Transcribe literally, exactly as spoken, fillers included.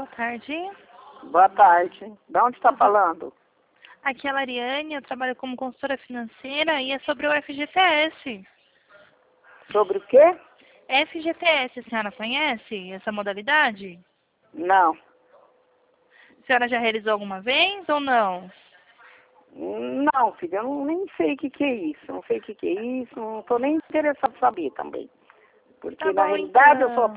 tarde. Boa tarde. De onde está falando? Aqui é a Lariane, eu trabalho como consultora financeira e é sobre o F G T S. Sobre o quê? F G T S, a senhora conhece essa modalidade? Não. A senhora já realizou alguma vez ou não? Não, filha, eu não, nem sei o que, que é isso. Não sei o que, que é isso, não estou nem interessado em saber também. Porque Tá na bom, realidade eu então. sou